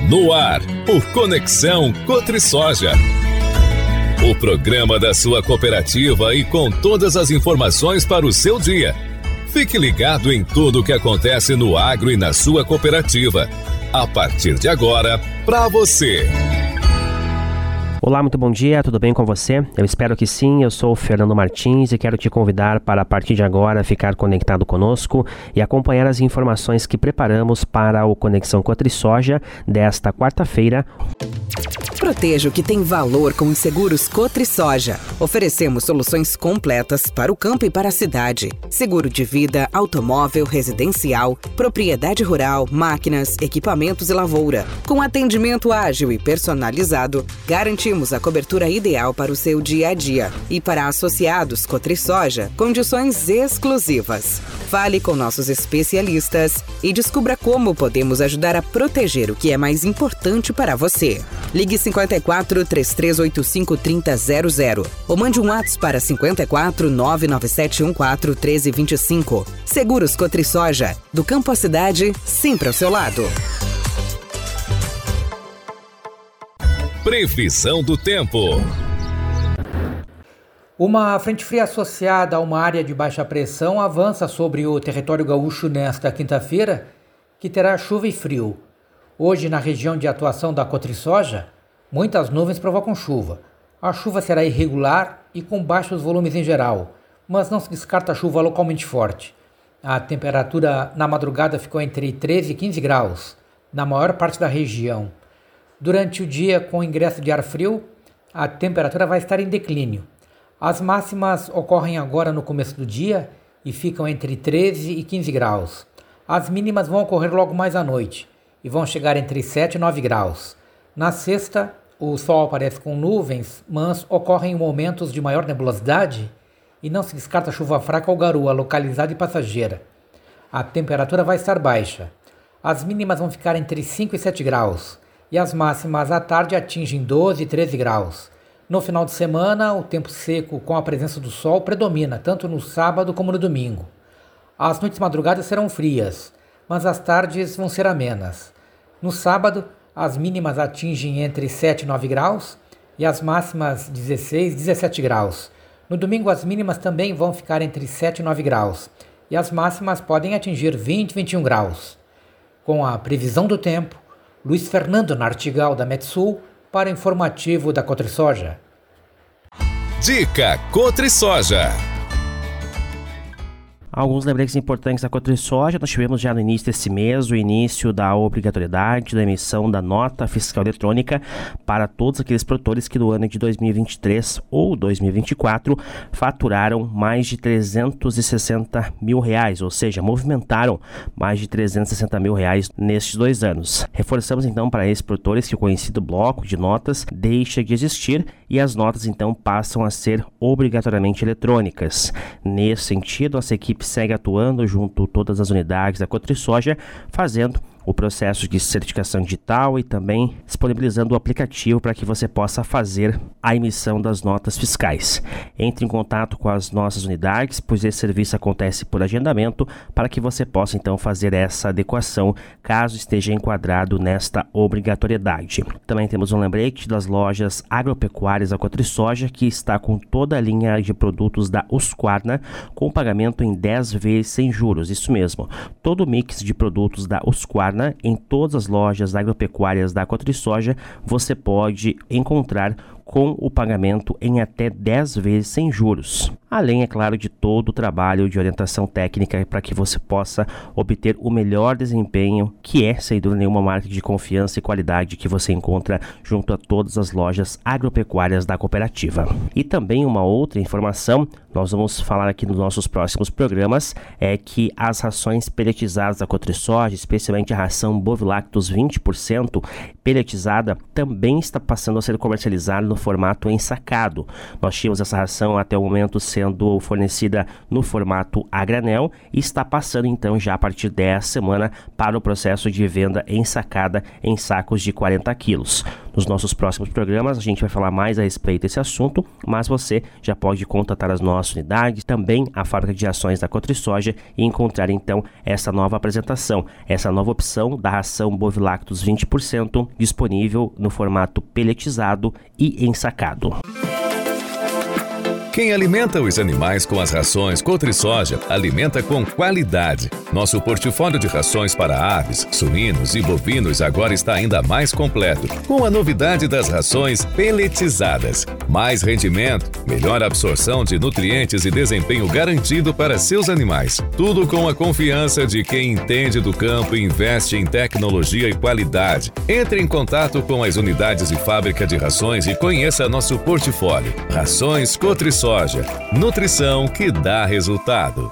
No ar, o Conexão Cotrisoja. O programa da sua cooperativa e com todas as informações para o seu dia. Fique ligado em tudo o que acontece no agro e na sua cooperativa. A partir de agora, para você. Olá, muito bom dia, tudo bem com você? Eu espero que sim, eu sou o Fernando Martins e quero te convidar para, a partir de agora, ficar conectado conosco e acompanhar as informações que preparamos para o Conexão Cotrisoja desta quarta-feira. Proteja o que tem valor com os seguros Cotrisoja. Oferecemos soluções completas para o campo e para a cidade. Seguro de vida, automóvel, residencial, propriedade rural, máquinas, equipamentos e lavoura. Com atendimento ágil e personalizado, garantimos a cobertura ideal para o seu dia a dia. E para associados Cotrisoja, condições exclusivas. Fale com nossos especialistas e descubra como podemos ajudar a proteger o que é mais importante para você. Ligue 54 3385 3000 ou mande um WhatsApp para 54 99714 1325. Seguros Cotrisoja, do campo à cidade, sempre ao seu lado. Previsão do tempo. Uma frente fria associada a uma área de baixa pressão avança sobre o território gaúcho nesta quinta-feira, que terá chuva e frio. Hoje, na região de atuação da Cotrisoja, muitas nuvens provocam chuva. A chuva será irregular e com baixos volumes em geral, mas não se descarta chuva localmente forte. A temperatura na madrugada ficou entre 13 e 15 graus, na maior parte da região. Durante o dia, com o ingresso de ar frio, a temperatura vai estar em declínio. As máximas ocorrem agora no começo do dia e ficam entre 13 e 15 graus. As mínimas vão ocorrer logo mais à noite e vão chegar entre 7 e 9 graus. Na sexta, o sol aparece com nuvens, mas ocorrem momentos de maior nebulosidade e não se descarta chuva fraca ou garoa localizada e passageira. A temperatura vai estar baixa. As mínimas vão ficar entre 5 e 7 graus e as máximas à tarde atingem 12 e 13 graus. No final de semana, o tempo seco com a presença do sol predomina, tanto no sábado como no domingo. As noites madrugadas serão frias, mas as tardes vão ser amenas. No sábado, as mínimas atingem entre 7 e 9 graus e as máximas 16 e 17 graus. No domingo, as mínimas também vão ficar entre 7 e 9 graus e as máximas podem atingir 20 e 21 graus. Com a previsão do tempo, Luiz Fernando Nartigal, da Metsul, para o informativo da Cotrisoja. Dica Cotrisoja. Alguns lembretes importantes da Cotrisoja. Nós tivemos já no início desse mês o início da obrigatoriedade da emissão da nota fiscal eletrônica para todos aqueles produtores que no ano de 2023 ou 2024 faturaram mais de 360 mil reais, ou seja, movimentaram mais de 360 mil reais nestes 2 anos. Reforçamos então para esses produtores que o conhecido bloco de notas deixa de existir e as notas então passam a ser obrigatoriamente eletrônicas. Nesse sentido, nossa equipe segue atuando junto a todas as unidades da Cotrisoja, fazendo o processo de certificação digital e também disponibilizando o aplicativo para que você possa fazer a emissão das notas fiscais. Entre em contato com as nossas unidades, pois esse serviço acontece por agendamento, para que você possa então fazer essa adequação caso esteja enquadrado nesta obrigatoriedade. Também temos um lembrete das lojas agropecuárias da Cotrisoja, que está com toda a linha de produtos da Husqvarna com pagamento em 10 vezes sem juros. Isso mesmo, todo o mix de produtos da Husqvarna em todas as lojas agropecuárias da Cotrisoja você pode encontrar com o pagamento em até 10 vezes sem juros. Além, é claro, de todo o trabalho de orientação técnica para que você possa obter o melhor desempenho, que é, sem dúvida nenhuma, marca de confiança e qualidade que você encontra junto a todas as lojas agropecuárias da cooperativa. E também uma outra informação, nós vamos falar aqui nos nossos próximos programas, é que as rações peletizadas da Cotrisoja, especialmente a ração Bovilactos 20% peletizada, também está passando a ser comercializada no formato ensacado. Nós tínhamos essa ração até o momento sendo fornecida no formato a granel e está passando então já a partir dessa semana para o processo de venda ensacada em sacos de 40 quilos. Nos nossos próximos programas a gente vai falar mais a respeito desse assunto, mas você já pode contatar as nossas unidades, também a fábrica de rações da Cotrisoja e encontrar então essa nova apresentação, essa nova opção da ração Bovilactus 20% disponível no formato pelletizado e ensacado. Quem alimenta os animais com as rações Cotrisoja alimenta com qualidade. Nosso portfólio de rações para aves, suínos e bovinos agora está ainda mais completo, com a novidade das rações pelletizadas. Mais rendimento, melhor absorção de nutrientes e desempenho garantido para seus animais. Tudo com a confiança de quem entende do campo e investe em tecnologia e qualidade. Entre em contato com as unidades de fábrica de rações e conheça nosso portfólio. Rações Cotrisoja. Nutrição que dá resultado.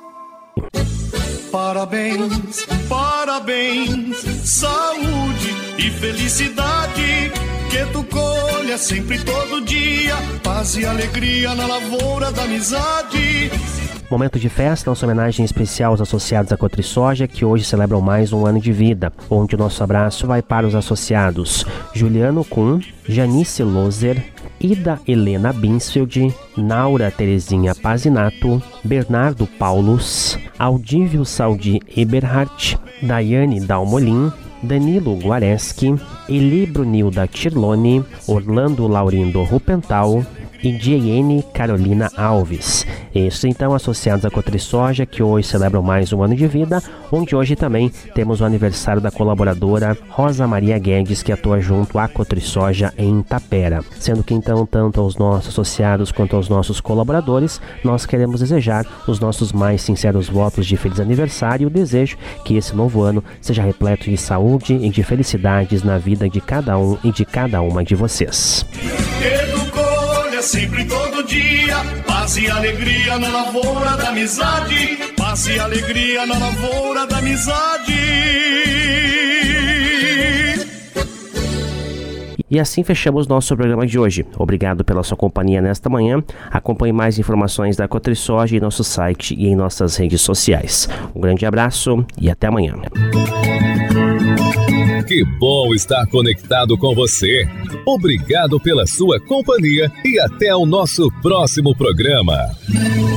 Parabéns, parabéns, saúde e felicidade, que tu colha sempre todo dia, paz e alegria na lavoura da amizade. Momento de festa, nossa homenagem especial aos associados à Cotrisoja, que hoje celebram mais um ano de vida, onde o nosso abraço vai para os associados Juliano Kuhn, Janice Loser, Ida Helena Binsfeld, Naura Terezinha Pazinato, Bernardo Paulus, Aldívio Saldi Eberhardt, Daiane Dalmolin, Danilo Guareschi, Eli Brunilda Tirlone, Orlando Laurindo Rupental e Diene Carolina Alves. Estes então associados à Cotrisoja, que hoje celebram mais um ano de vida, onde hoje também temos o aniversário da colaboradora Rosa Maria Guedes, que atua junto à Cotrisoja em Tapera. Sendo que então, tanto aos nossos associados quanto aos nossos colaboradores, nós queremos desejar os nossos mais sinceros votos de feliz aniversário e o desejo que esse novo ano seja repleto de saúde e de felicidades na vida de cada um e de cada uma de vocês. Sempre todo dia, paz e alegria na lavoura da amizade, paz e alegria na lavoura da amizade. E assim fechamos nosso programa de hoje. Obrigado pela sua companhia nesta manhã. Acompanhe mais informações da Cotrisoja em nosso site e em nossas redes sociais. Um grande abraço e até amanhã. Que bom estar conectado com você. Obrigado pela sua companhia e até o nosso próximo programa.